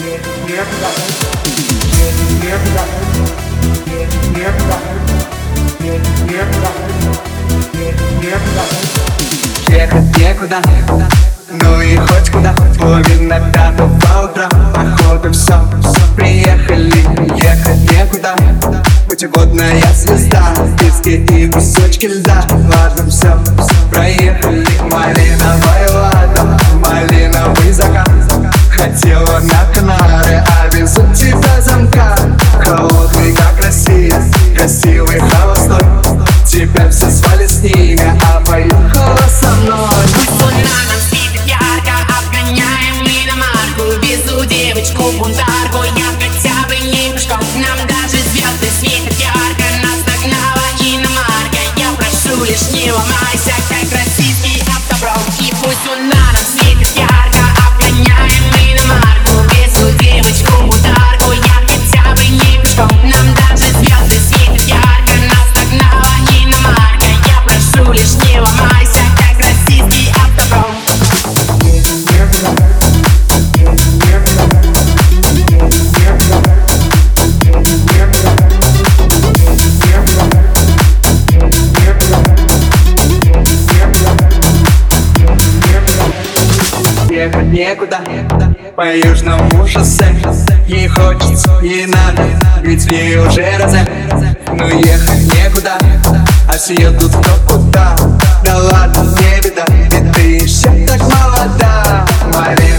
Ехать некуда, ну и хоть куда. Половина пятого по утрам, походу все. Приехали, ехать некуда. Путеводная звезда, диски и кусочки льда. Ладно, все, проехали. Малиновая лада, малиновый закат. Хотела на Канары, а везут тебя замка. Холодный, как Россия, красивый, холостой. Теперь все спали с ними, а поехала со мной. Пусть луна нам светит ярко, обгоняем иномарку. Везу девочку-бунтарку, я хотя бы не пешком. Нам даже звезды светят ярко, нас догнала иномарка. Я прошу, лишь не ломайся, как российский автопром. И пусть луна нам светит ярко, обгоняем иномарку. Везу девочку-бунтарку, я хотя бы не пешком. Нам даже звезды светят ярко, нас догнала иномарка. Я прошу, лишь не ломайся, как российский автопром. Ехать некуда, по южному шоссе. Ей хочется, ей надо, ведь ей уже розет. Но ехать некуда, а все едут кто куда. Да ладно, не беда, ведь ты еще так молода. Марина